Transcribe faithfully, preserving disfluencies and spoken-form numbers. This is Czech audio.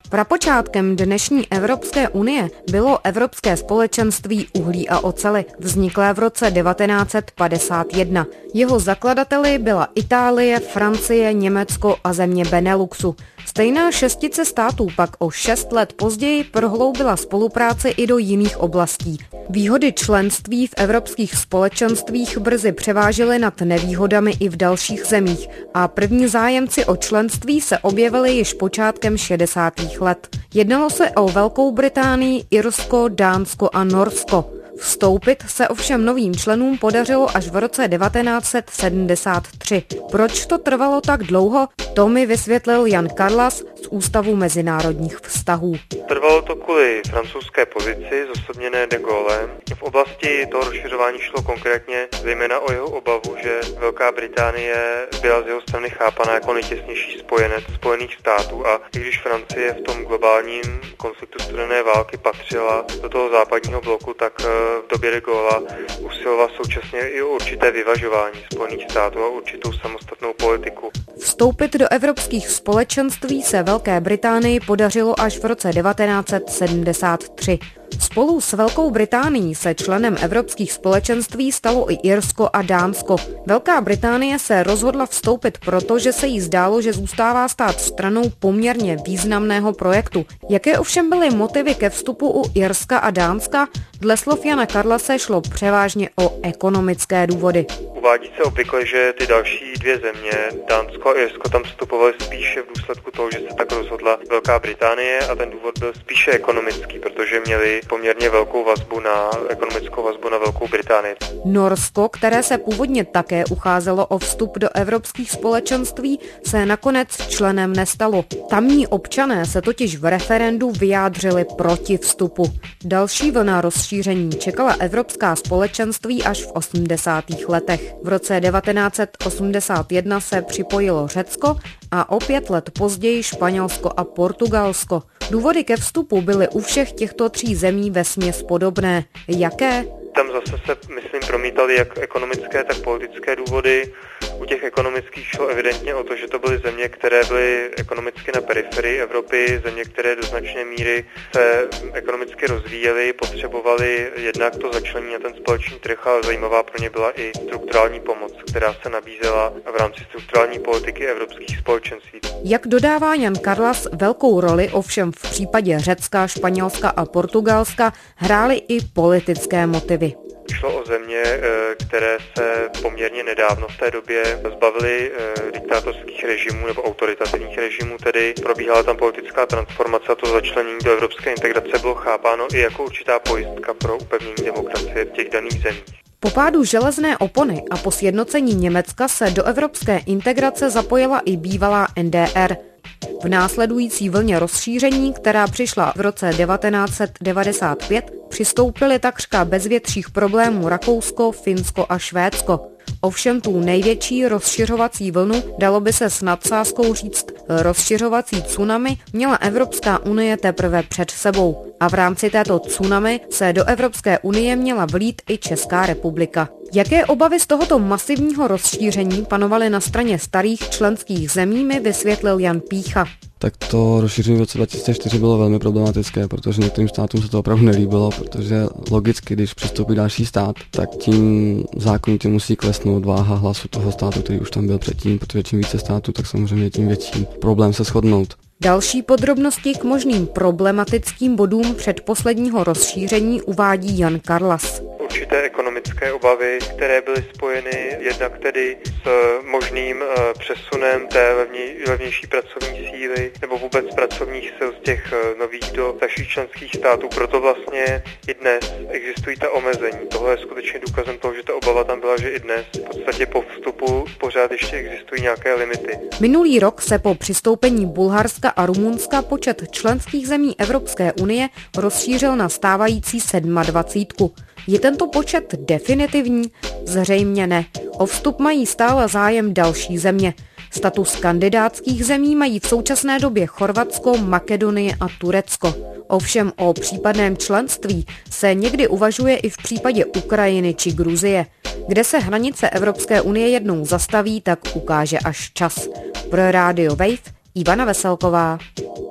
Prapočátkem dnešní Evropské unie bylo Evropské společenství uhlí a oceli, vzniklé v roce devatenáct set padesát jedna. Jeho zakladateli byla Itálie, Francie, Německo a země Beneluxu. Stejná šestice států pak o šest let později prohloubila spolupráci i do jiných oblastí. Výhody členství v evropských společenstvích brzy převážily nad nevýhodami i v dalších zemích a první zájemci o členství se objevili již počátkem šedesátých let. Jednalo se o Velkou Británii, Irsko, Dánsko a Norsko. Vstoupit se ovšem novým členům podařilo až v roce devatenáct set sedmdesát tři. Proč to trvalo tak dlouho? To mi vysvětlil Jan Karlas z Ústavu mezinárodních vztahů. Trvalo to kvůli francouzské pozici, zosobněné de Gaulem. V oblasti toho rozšiřování šlo konkrétně zejména o jeho obavu, že Velká Británie byla z jeho strany chápaná jako nejtěsnější spojenec Spojených států a i když Francie v tom globálním konfliktu studené války patřila do toho západního bloku, tak v době de Gaula usiloval současně i o určité vyvažování Spojených států a určitou samostatnou politiku. Vstoupit do evropských společenství se Velké Británii podařilo až v roce devatenáct set sedmdesát tři. Spolu s Velkou Británií se členem evropských společenství stalo i Irsko a Dánsko. Velká Británie se rozhodla vstoupit proto, že se jí zdálo, že zůstává stát stranou poměrně významného projektu. Jaké ovšem byly motivy ke vstupu u Irska a Dánska? Dle slov Jana Karlase šlo převážně o ekonomické důvody. Uvádí se obvykle, že ty další dvě země, Dánsko a Irsko, tam vstupovaly spíše v důsledku toho, že se tak rozhodla Velká Británie a ten důvod byl spíše ekonomický, protože měli poměrně velkou vazbu na ekonomickou vazbu na Velkou Británii. Norsko, které se původně také ucházelo o vstup do evropských společenství, se nakonec členem nestalo. Tamní občané se totiž v referendu vyjádřili proti vstupu. Další vlna rozšíření čekala evropská společenství až v osmdesátých letech. V roce devatenáct set osmdesát jedna se připojilo Řecko a o pět let později Španělsko a Portugalsko. Důvody ke vstupu byly u všech těchto tří zemí vesměs podobné. Jaké? Tam zase se, myslím, promítaly jak ekonomické, tak politické důvody. U těch ekonomických šlo evidentně o to, že to byly země, které byly ekonomicky na periferii Evropy, země, které do značné míry se ekonomicky rozvíjely, potřebovaly jednak to začlenění na ten společný trh, ale zajímavá pro ně byla i strukturální pomoc, která se nabízela v rámci strukturální politiky evropských společenství. Jak dodává Jan Karlas, velkou roli ovšem v případě Řecka, Španělska a Portugalska hrály i politické motivy. Šlo o země, které se poměrně nedávno v té době zbavily diktátorských režimů nebo autoritativních režimů, tedy probíhala tam politická transformace a to začlenění do evropské integrace bylo chápáno i jako určitá pojistka pro upevnění demokracie v těch daných zemích. Po pádu železné opony a po sjednocení Německa se do evropské integrace zapojila i bývalá N D R. V následující vlně rozšíření, která přišla v roce devatenáct set devadesát pět, přistoupily takřka bez větších problémů Rakousko, Finsko a Švédsko. Ovšem tu největší rozšiřovací vlnu, dalo by se s nadsázkou říct rozšiřovací tsunami, měla Evropská unie teprve před sebou. A v rámci této tsunami se do Evropské unie měla vlít i Česká republika. Jaké obavy z tohoto masivního rozšíření panovaly na straně starých členských zemí, mi vysvětlil Jan Pícha. Tak to rozšíření v roce dva tisíce čtyři bylo velmi problematické, protože některým státům se to opravdu nelíbilo, protože logicky, když přistoupí další stát, tak tím zákonitě musí klesnout váha hlasu toho státu, který už tam byl předtím, protože čím více států, tak samozřejmě tím větší problém se shodnout. Další podrobnosti k možným problematickým bodům předposledního rozšíření uvádí Jan Karlas. Určité ekonomické obavy, které byly spojeny jednak tedy s možným přesunem té levně, levnější pracovní síly nebo vůbec pracovních sil z těch nových do starších členských států. Proto vlastně i dnes existují ta omezení. Tohle je skutečně důkazem toho, že ta obava tam byla, že i dnes v podstatě po vstupu pořád ještě existují nějaké limity. Minulý rok se po přistoupení Bulharska a Rumunska počet členských zemí Evropské unie rozšířil na stávající sedmadvacítku. Je tento počet definitivní? Zřejmě ne. O vstup mají stále zájem další země. Status kandidátských zemí mají v současné době Chorvatsko, Makedonie a Turecko. Ovšem o případném členství se někdy uvažuje i v případě Ukrajiny či Gruzie. Kde se hranice Evropské unie jednou zastaví, tak ukáže až čas. Pro Radio Wave Ivana Veselková.